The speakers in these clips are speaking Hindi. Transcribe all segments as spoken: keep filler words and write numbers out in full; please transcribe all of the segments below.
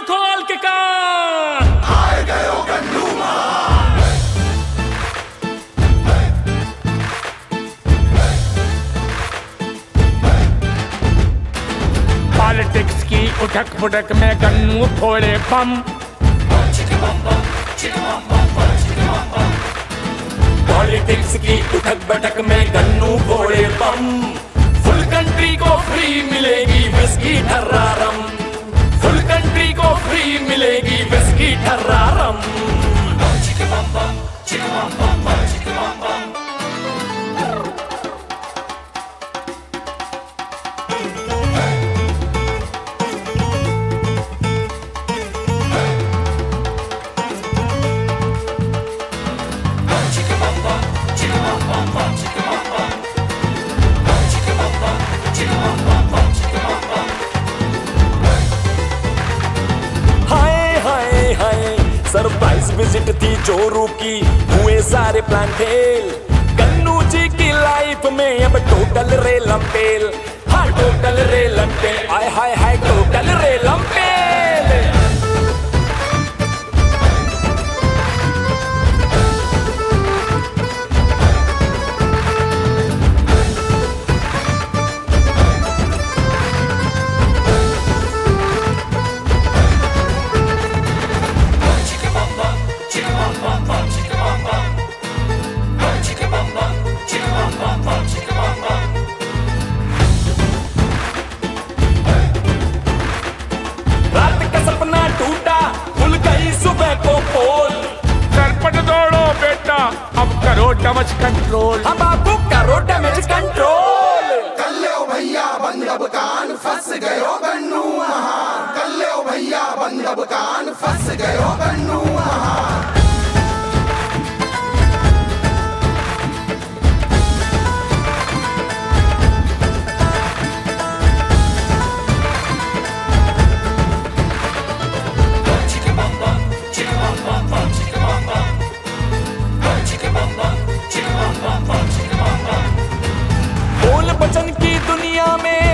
खोल के कान। आए गयो गन्नू पॉलिटिक्स की उठक पुठक में गन्नू फोड़े बम। पॉलिटिक्स की उठक बैठक में गन्नू फोड़े बम। फुल कंट्री को फ्री मिलेगी विस्की ठर्रा रम। फुल कंट्री को फ्री मिलेगी विस्की ठर्रा रम। सरप्राइज विजिट थी चोरू की, हुए सारे प्लान फेल। गन्नू जी की लाइफ में अब टोटल रेलम पेल। हाँ टोटल रेलम पेल, आय हाय हाय टोटल रेलम पेल। अब करो डैमेज कंट्रोल, अब आपको करो डैमेज कंट्रोल। कल्लो भैया बंद अब कान, फंस गयो गन्नू महान। कल्लो भैया बंद अब कान, फंस गयो गन्नू महान। बचन की दुनिया में,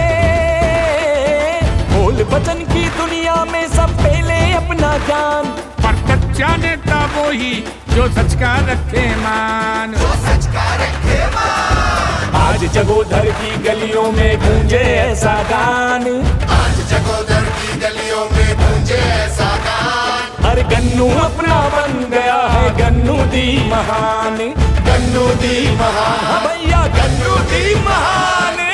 बोल बचन की दुनिया में सब पहले अपना ज्ञान। पर सच्चा नेता वो ही जो सच का रखे मान। जो सच का रखे मान। आज जगोधर की गलियों में गूंजे ऐसा गान। आज जगोधर की गलियों में गूंजे ऐसा गान। अरे गन्नू अपना बन गया है गन्नू दी महान। गन्नू दी महान, हाँ भैया गन्नू दी महान।